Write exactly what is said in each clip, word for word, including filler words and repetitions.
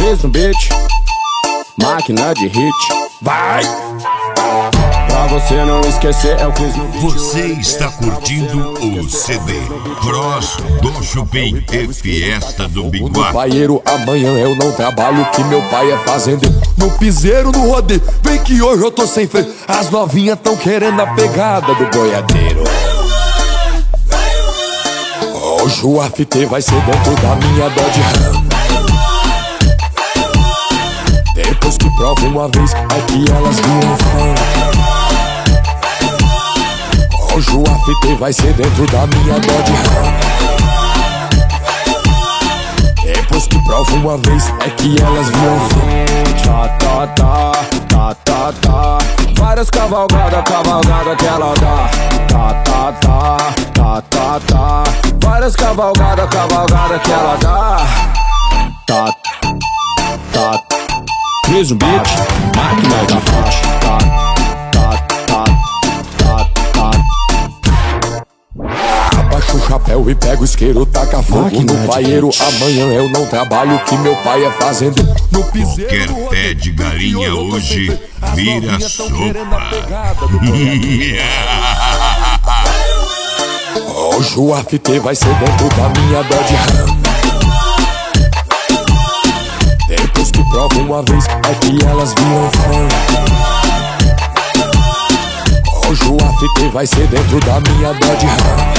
Fez um beat, máquina de hit. Vai! Pra você não esquecer, é o Cris no beat. Você está curtindo o C D Cross do Chupim e Fiesta do Biguá. Paieiro, amanhã eu não trabalho, que meu pai é fazendeiro. No piseiro, no rodeio, vem que hoje eu tô sem freio. As novinhas tão querendo a pegada do boiadeiro. Hoje o after vai ser dentro da minha Dodge Ram. Depois que prova uma vez, é que elas viram fã. Hoje o after vai ser dentro da minha Dodge Ram. Depois que prova uma vez, é que elas viram fã. Tá, tá, tá, tá, tá, tá. Várias cavalgadas, cavalgada que ela dá. Tá, tá, tá, tá, tá, tá. Várias cavalgadas, cavalgada que ela dá. Tá, tá. Fez um beat, máquina de hit. Tá, tá, tá, tá, tá. Abaixa o chapéu e pega o isqueiro, taca fogo Máquina no paieiro. Amanhã eu não trabalho, que meu pai é fazendeiro. No piseiro, Qualquer pé de galinha hoje vira sopa. Hoje o after vai ser dentro da minha Dodge Ram. Depois que prova uma vez, é que elas viram fã. Hoje o after vai ser dentro da minha Dodge Ram.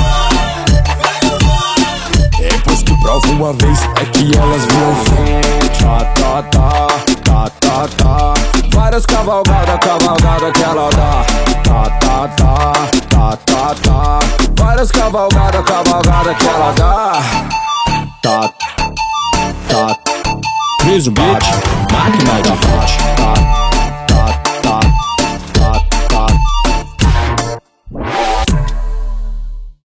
Depois que prova uma vez, é que elas viram fã. Tá, tá, tá, tá, tá, tá. Várias cavalgadas, cavalgada que ela dá. Tá, tá, tá, tá, tá, tá. Várias cavalgadas, cavalgada que ela dá. Tá, tá. Fez um beat, máquina de hit. Tá.